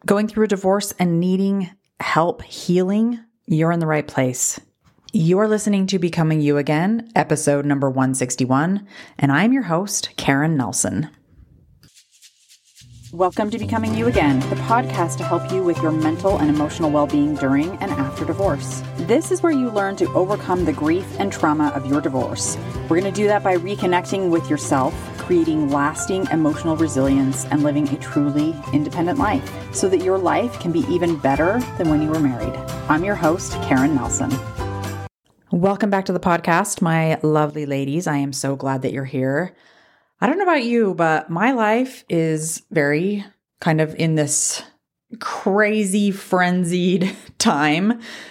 Going through a divorce and needing help healing, you're in the right place. You're listening to Becoming You Again, episode number 161, and I'm your host, Karen Nelson. Welcome to Becoming You Again, the podcast to help you with your mental and emotional well-being during and after divorce. This is where you learn to overcome the grief and trauma of your divorce. We're going to do that by reconnecting with yourself, creating lasting emotional resilience, and living a truly independent life so that your life can be even better than when you were married. I'm your host, Karen Nelson. Welcome back to the podcast, my lovely ladies. I am so glad that you're here. I don't know about you, but my life is very kind of in this crazy, frenzied time.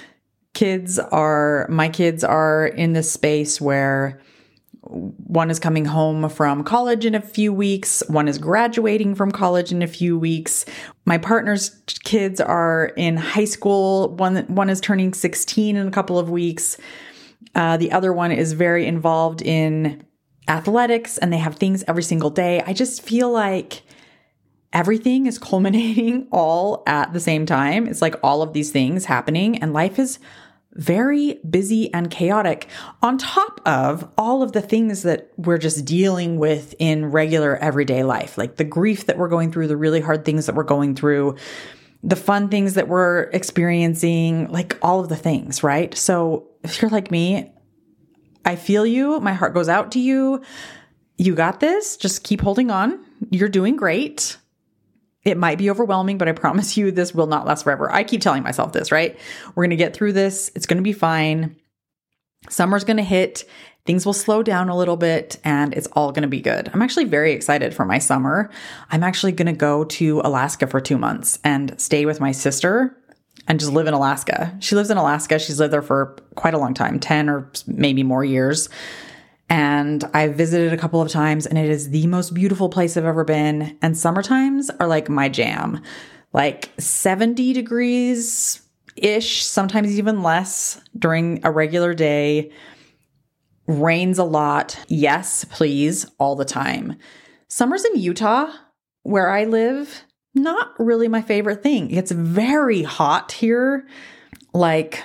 My kids are in this space where one is coming home from college in a few weeks. One is graduating from college in a few weeks. My partner's kids are in high school. One is turning 16 in a couple of weeks. The other one is very involved in athletics, and they have things every single day. I just feel like everything is culminating all at the same time. It's like all of these things happening, and life is very busy and chaotic on top of all of the things that we're just dealing with in regular everyday life, like the grief that we're going through, the really hard things that we're going through, the fun things that we're experiencing, like all of the things, right? So if you're like me, I feel you. My heart goes out to you. You got this. Just keep holding on. You're doing great. It might be overwhelming, but I promise you this will not last forever. I keep telling myself this, right? We're going to get through this. It's going to be fine. Summer's going to hit. Things will slow down a little bit and it's all going to be good. I'm actually very excited for my summer. I'm actually going to go to Alaska for 2 months and stay with my sister and just live in Alaska. She lives in Alaska. She's lived there for quite a long time, 10 or maybe more years. And I visited a couple of times and it is the most beautiful place I've ever been. And summer times are like my jam, like 70 degrees-ish, sometimes even less during a regular day. Rains a lot. Yes, please, all the time. Summers in Utah, where I live, not really my favorite thing. It's very hot here, like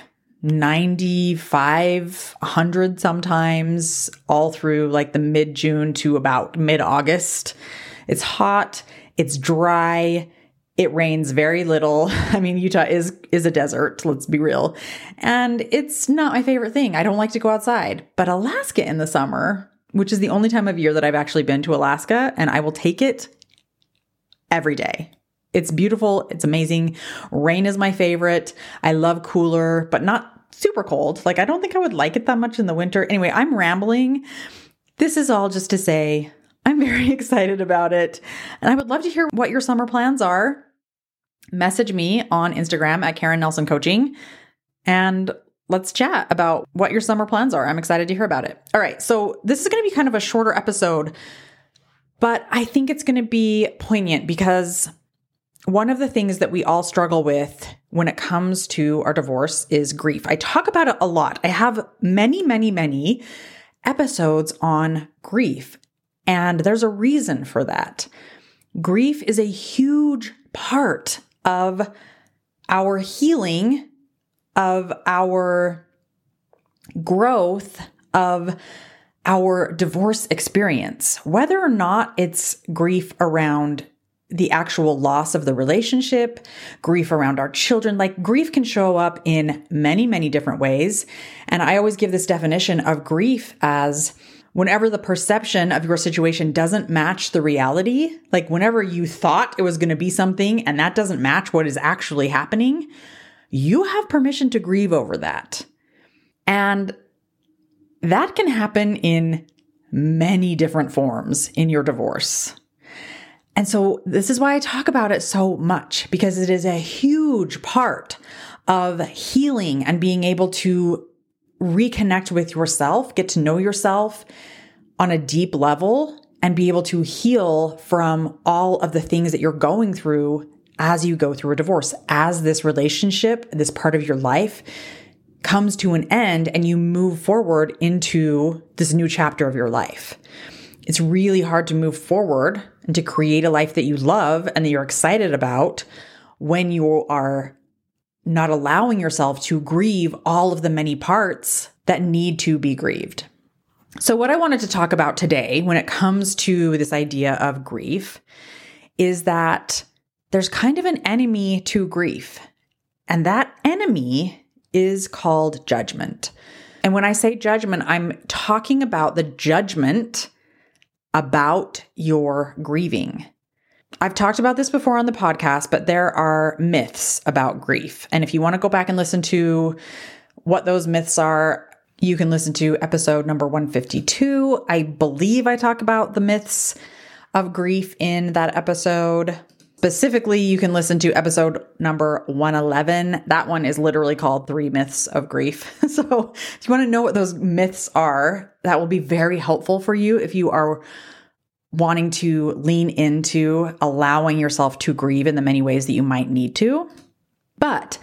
95, 100 sometimes, all through like the mid-June to about mid-August. It's hot. It's dry. It rains very little. I mean, Utah is a desert, let's be real. And it's not my favorite thing. I don't like to go outside. But Alaska in the summer, which is the only time of year that I've actually been to Alaska, and I will take it every day. It's beautiful. It's amazing. Rain is my favorite. I love cooler, but not super cold. Like, I don't think I would like it that much in the winter. Anyway, I'm rambling. This is all just to say I'm very excited about it. And I would love to hear what your summer plans are. Message me on Instagram at Karen Nelson Coaching and let's chat about what your summer plans are. I'm excited to hear about it. All right. So this is going to be kind of a shorter episode, but I think it's going to be poignant because one of the things that we all struggle with when it comes to our divorce is grief. I talk about it a lot. I have many episodes on grief, and there's a reason for that. Grief is a huge part of our healing, of our growth, of our divorce experience, whether or not it's grief around the actual loss of the relationship, grief around our children. Like, grief can show up in many different ways. And I always give this definition of grief as whenever the perception of your situation doesn't match the reality, like whenever you thought it was going to be something and that doesn't match what is actually happening, you have permission to grieve over that. And that can happen in many different forms in your divorce. And so this is why I talk about it so much, because it is a huge part of healing and being able to reconnect with yourself, get to know yourself on a deep level, and be able to heal from all of the things that you're going through as you go through a divorce, as this relationship, this part of your life comes to an end and you move forward into this new chapter of your life. It's really hard to move forward and to create a life that you love and that you're excited about when you are not allowing yourself to grieve all of the many parts that need to be grieved. So what I wanted to talk about today when it comes to this idea of grief is that there's kind of an enemy to grief. And that enemy is called judgment. And when I say judgment, I'm talking about the judgment about your grieving. I've talked about this before on the podcast, but there are myths about grief. And if you want to go back and listen to what those myths are, you can listen to episode number 152. I believe I talk about the myths of grief in that episode. Specifically, you can listen to episode number 111. That one is literally called 3 Myths of Grief. So if you want to know what those myths are, that will be very helpful for you if you are wanting to lean into allowing yourself to grieve in the many ways that you might need to. But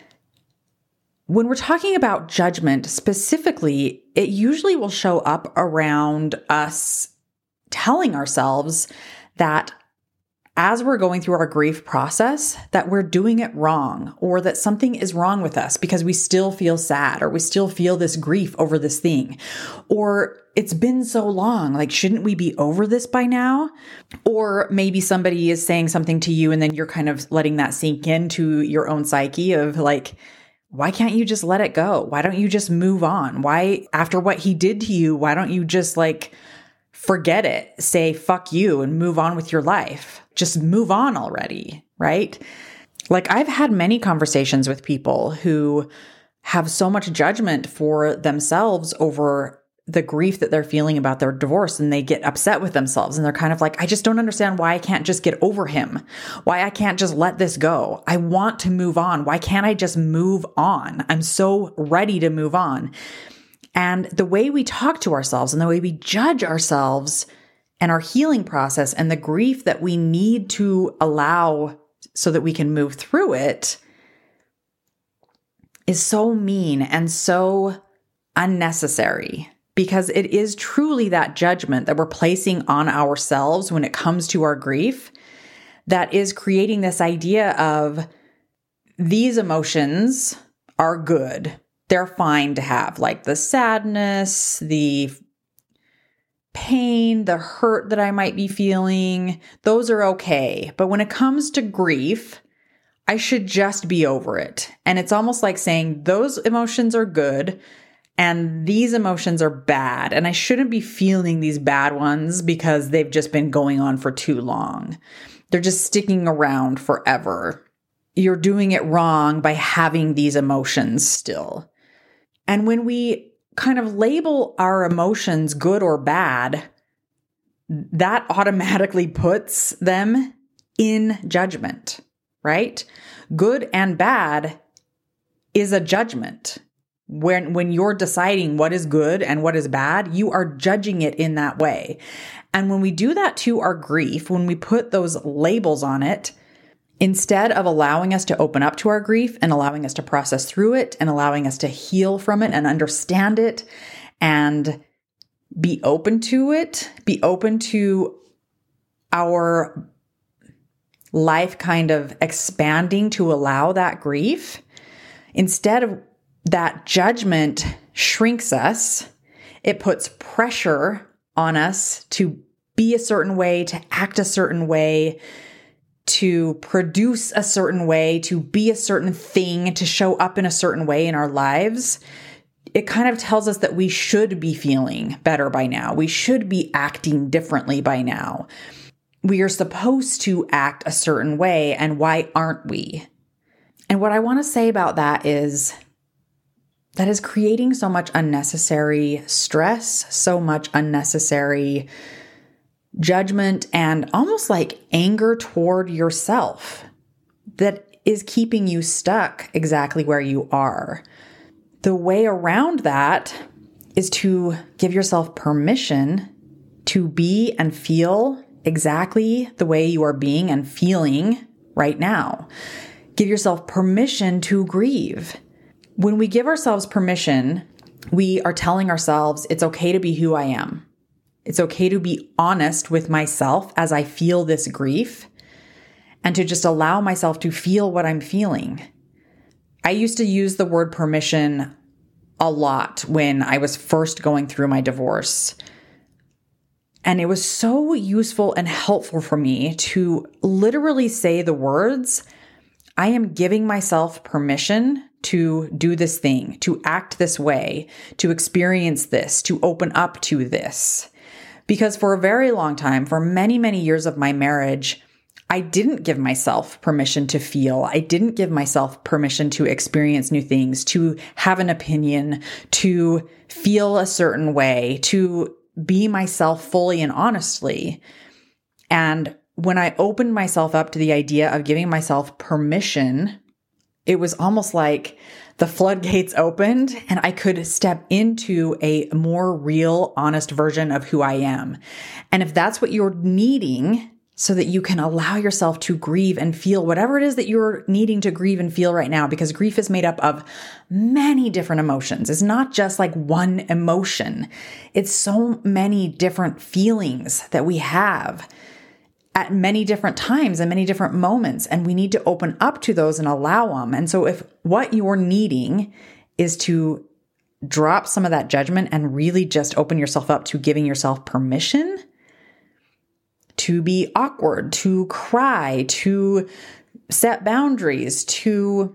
when we're talking about judgment specifically, it usually will show up around us telling ourselves that as we're going through our grief process, that we're doing it wrong, or that something is wrong with us because we still feel sad, or we still feel this grief over this thing, or it's been so long, like, shouldn't we be over this by now? Or maybe somebody is saying something to you and then you're kind of letting that sink into your own psyche of like, why can't you just let it go? Why don't you just move on? Why, after what he did to you, why don't you just like forget it, say fuck you and move on with your life? Just move on already, right? Like, I've had many conversations with people who have so much judgment for themselves over the grief that they're feeling about their divorce, and they get upset with themselves and they're kind of like, I just don't understand why I can't just get over him, why I can't just let this go. I want to move on. Why can't I just move on? I'm so ready to move on. And the way we talk to ourselves and the way we judge ourselves and our healing process and the grief that we need to allow so that we can move through it is so mean and so unnecessary, because it is truly that judgment that we're placing on ourselves when it comes to our grief that is creating this idea of these emotions are good. They're fine to have, like the sadness, the pain, the hurt that I might be feeling. Those are okay. But when it comes to grief, I should just be over it. And it's almost like saying those emotions are good and these emotions are bad. And I shouldn't be feeling these bad ones because they've just been going on for too long. They're just sticking around forever. You're doing it wrong by having these emotions still. And when we kind of label our emotions good or bad, that automatically puts them in judgment, right? Good and bad is a judgment. When you're deciding what is good and what is bad, you are judging it in that way. And when we do that to our grief, when we put those labels on it, instead of allowing us to open up to our grief and allowing us to process through it and allowing us to heal from it and understand it and be open to it, be open to our life kind of expanding to allow that grief, instead of that judgment shrinks us, it puts pressure on us to be a certain way, to act a certain way, to produce a certain way, to be a certain thing, to show up in a certain way in our lives. It kind of tells us that we should be feeling better by now. We should be acting differently by now. We are supposed to act a certain way, and why aren't we? And what I want to say about that is creating so much unnecessary stress, so much unnecessary judgment, and almost like anger toward yourself that is keeping you stuck exactly where you are. The way around that is to give yourself permission to be and feel exactly the way you are being and feeling right now. Give yourself permission to grieve. When we give ourselves permission, we are telling ourselves it's okay to be who I am. It's okay to be honest with myself as I feel this grief. and to just allow myself to feel what I'm feeling. I used to use the word permission a lot when I was first going through my divorce. And it was so useful and helpful for me to literally say the words, I am giving myself permission to do this thing, to act this way, to experience this, to open up to this. Because for a very long time, for many, many years of my marriage, I didn't give myself permission to feel. I didn't give myself permission to experience new things, to have an opinion, to feel a certain way, to be myself fully and honestly. And when I opened myself up to the idea of giving myself permission, it was almost like the floodgates opened and I could step into a more real, honest version of who I am. And if that's what you're needing, so that you can allow yourself to grieve and feel whatever it is that you're needing to grieve and feel right now, because grief is made up of many different emotions. It's not just like one emotion. It's so many different feelings that we have at many different times and many different moments, and we need to open up to those and allow them. And so if what you're needing is to drop some of that judgment and really just open yourself up to giving yourself permission to be awkward, to cry, to set boundaries, to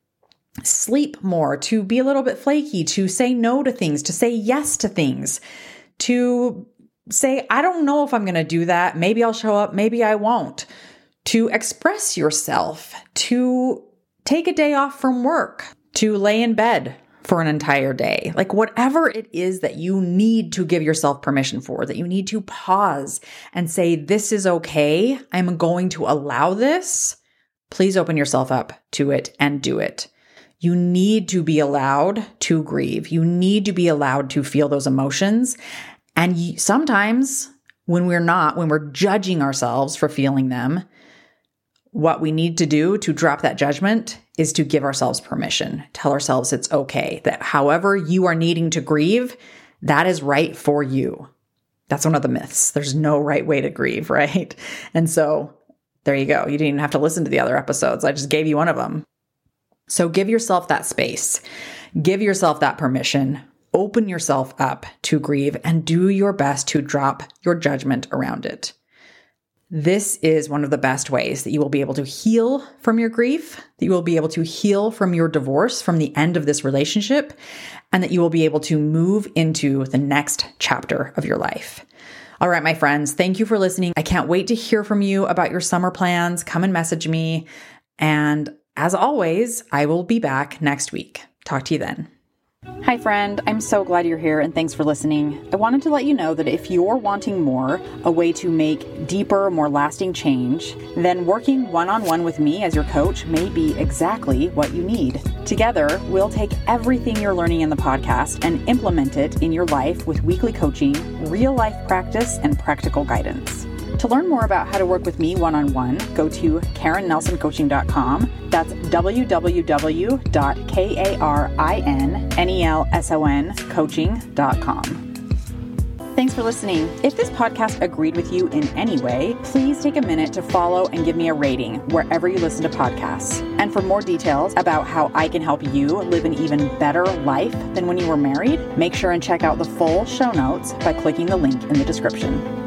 sleep more, to be a little bit flaky, to say no to things, to say yes to things, to say, I don't know if I'm going to do that. Maybe I'll show up. Maybe I won't. To express yourself, to take a day off from work, to lay in bed for an entire day. Like whatever it is that you need to give yourself permission for, that you need to pause and say, this is okay. I'm going to allow this. Please open yourself up to it and do it. You need to be allowed to grieve. You need to be allowed to feel those emotions. And sometimes when we're judging ourselves for feeling them, what we need to do to drop that judgment is to give ourselves permission, tell ourselves it's okay, that however you are needing to grieve, that is right for you. That's one of the myths. There's no right way to grieve, right? And so there you go. You didn't even have to listen to the other episodes. I just gave you one of them. So give yourself that space. Give yourself that permission. Open yourself up to grieve and do your best to drop your judgment around it. This is one of the best ways that you will be able to heal from your grief, that you will be able to heal from your divorce, from the end of this relationship, and that you will be able to move into the next chapter of your life. All right, my friends, thank you for listening. I can't wait to hear from you about your summer plans. Come and message me. And as always, I will be back next week. Talk to you then. Hi, friend. I'm so glad you're here and thanks for listening. I wanted to let you know that if you're wanting more, a way to make deeper, more lasting change, then working one-on-one with me as your coach may be exactly what you need. Together, we'll take everything you're learning in the podcast and implement it in your life with weekly coaching, real-life practice, and practical guidance. To learn more about how to work with me one-on-one, go to KarenNelsonCoaching.com. That's www.KarenNelsonCoaching.com. Thanks for listening. If this podcast agreed with you in any way, please take a minute to follow and give me a rating wherever you listen to podcasts. And for more details about how I can help you live an even better life than when you were married, make sure and check out the full show notes by clicking the link in the description.